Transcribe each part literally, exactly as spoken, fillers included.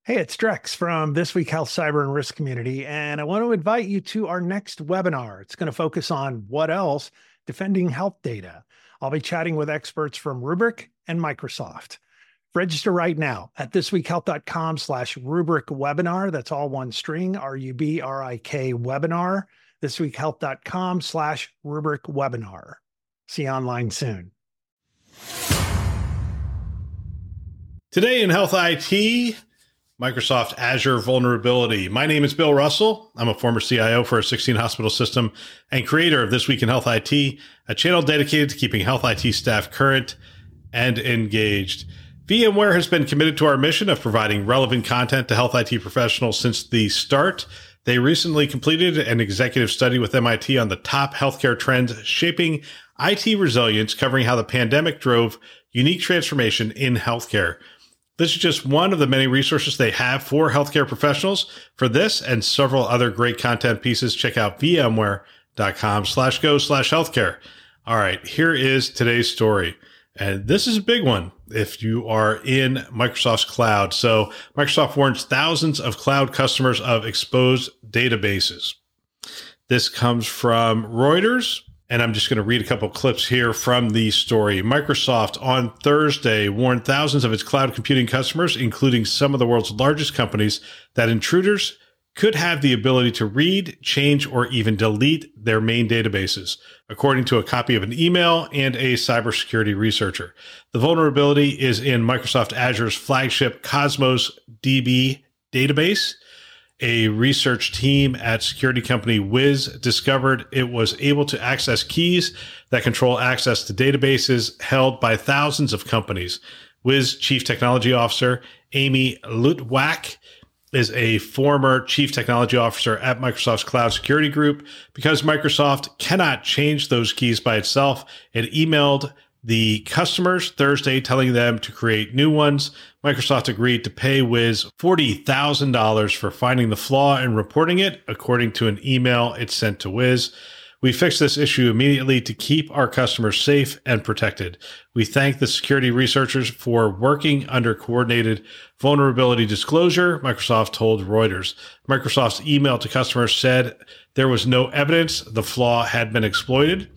Hey, it's Drex from This Week Health Cyber and Risk Community, and I want to invite you to our next webinar. It's going to focus on what else? Defending health data. I'll be chatting with experts from Rubrik and Microsoft. Register right now at thisweekhealth.com slash Rubrik webinar. That's all one string, R U B R I K webinar, thisweekhealth.com slash Rubrik webinar. See you online soon. Today in Health I T, Microsoft Azure vulnerability. My name is Bill Russell. I'm a former C I O for a sixteen hospital system and creator of This Week in Health I T, a channel dedicated to keeping health I T staff current and engaged. VMware has been committed to our mission of providing relevant content to health I T professionals since the start. They recently completed an executive study with M I T on the top healthcare trends shaping I T resilience, covering how the pandemic drove unique transformation in healthcare. This is just one of the many resources they have for healthcare professionals. For this and several other great content pieces, check out vmware.com slash go slash healthcare. All right, here is today's story. And this is a big one if you are in Microsoft's cloud. So Microsoft warns thousands of cloud customers of exposed databases. This comes from Reuters. And I'm just going to read a couple of clips here from the story. Microsoft on Thursday warned thousands of its cloud computing customers, including some of the world's largest companies, that intruders could have the ability to read, change, or even delete their main databases, according to a copy of an email and a cybersecurity researcher. The vulnerability is in Microsoft Azure's flagship Cosmos D B database. A research team at security company Wiz discovered it was able to access keys that control access to databases held by thousands of companies. Wiz Chief Technology Officer Amy Luttwak is a former Chief Technology Officer at Microsoft's Cloud Security Group. Because Microsoft cannot change those keys by itself, it emailed the customers Thursday telling them to create new ones. Microsoft agreed to pay Wiz forty thousand dollars for finding the flaw and reporting it, according to an email it sent to Wiz. We fixed this issue immediately to keep our customers safe and protected. We thank the security researchers for working under coordinated vulnerability disclosure, Microsoft told Reuters. Microsoft's email to customers said there was no evidence the flaw had been exploited.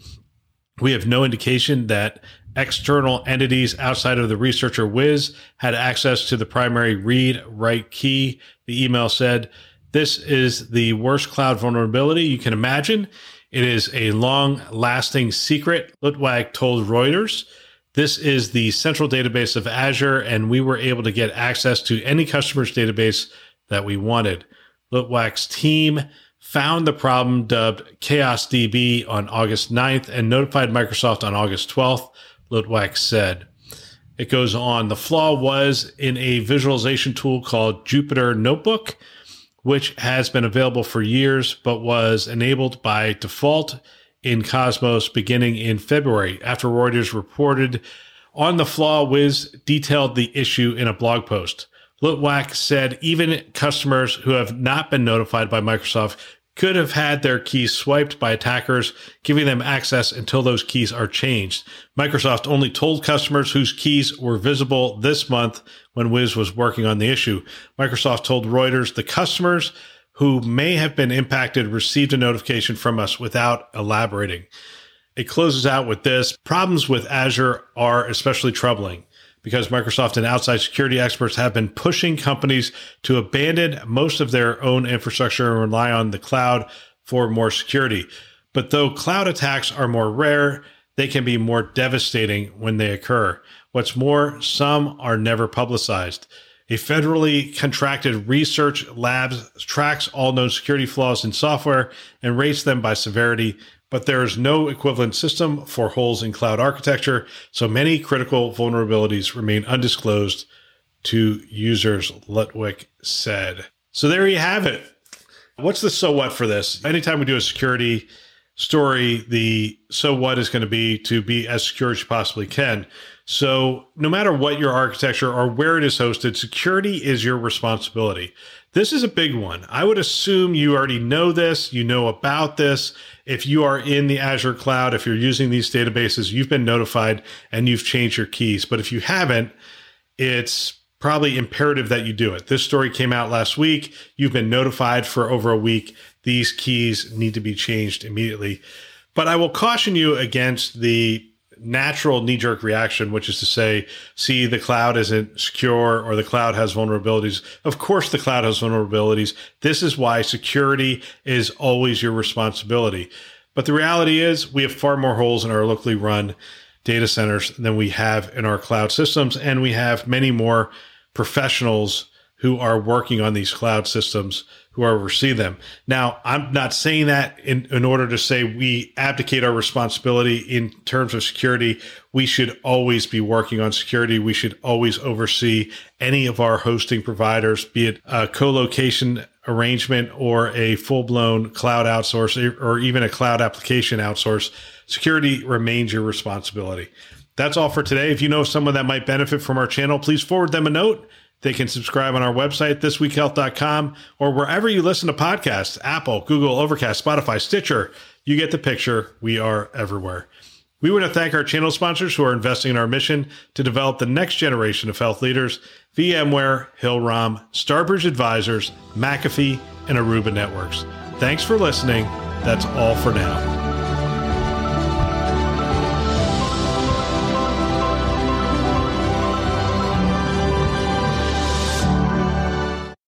We have no indication that external entities outside of the researcher Wiz had access to the primary read-write key. The email said, "This is the worst cloud vulnerability you can imagine. It is a long-lasting secret," Luttwak told Reuters. "This is the central database of Azure, and we were able to get access to any customer's database that we wanted." Luttwak's team found the problem, dubbed Chaos D B, on August ninth and notified Microsoft on August twelfth, Luttwak said. It goes on. The flaw was in a visualization tool called Jupyter Notebook, which has been available for years, but was enabled by default in Cosmos beginning in February. After Reuters reported on the flaw, Wiz detailed the issue in a blog post. Luttwak said even customers who have not been notified by Microsoft could have had their keys swiped by attackers, giving them access until those keys are changed. Microsoft only told customers whose keys were visible this month when Wiz was working on the issue. Microsoft told Reuters the customers who may have been impacted received a notification from us without elaborating. It closes out with this. Problems with Azure are especially troubling because Microsoft and outside security experts have been pushing companies to abandon most of their own infrastructure and rely on the cloud for more security. But though cloud attacks are more rare, they can be more devastating when they occur. What's more, some are never publicized. A federally contracted research lab tracks all known security flaws in software and rates them by severity, but there is no equivalent system for holes in cloud architecture, so many critical vulnerabilities remain undisclosed to users, Luttwak said. So there you have it. What's the so what for this? Anytime we do a security story, the so what is going to be to be as secure as you possibly can. So no matter what your architecture or where it is hosted, security is your responsibility. This is a big one. I would assume you already know this, you know about this. If you are in the Azure cloud, if you're using these databases, you've been notified and you've changed your keys. But if you haven't, it's probably imperative that you do it. This story came out last week. You've been notified for over a week. These keys need to be changed immediately. But I will caution you against the natural knee-jerk reaction, which is to say, see, the cloud isn't secure or the cloud has vulnerabilities. Of course, the cloud has vulnerabilities. This is why security is always your responsibility. But the reality is we have far more holes in our locally run data centers than we have in our cloud systems. And we have many more professionals who are working on these cloud systems who oversee them. Now, I'm not saying that in, in order to say we abdicate our responsibility in terms of security. We should always be working on security. We should always oversee any of our hosting providers, be it a co-location arrangement or a full-blown cloud outsource or even a cloud application outsource. Security remains your responsibility. That's all for today. If you know someone that might benefit from our channel, please forward them a note. They can subscribe on our website, this week health dot com, or wherever you listen to podcasts, Apple, Google, Overcast, Spotify, Stitcher. You get the picture. We are everywhere. We want to thank our channel sponsors who are investing in our mission to develop the next generation of health leaders: VMware, Hill-Rom, Starbridge Advisors, McAfee, and Aruba Networks. Thanks for listening. That's all for now.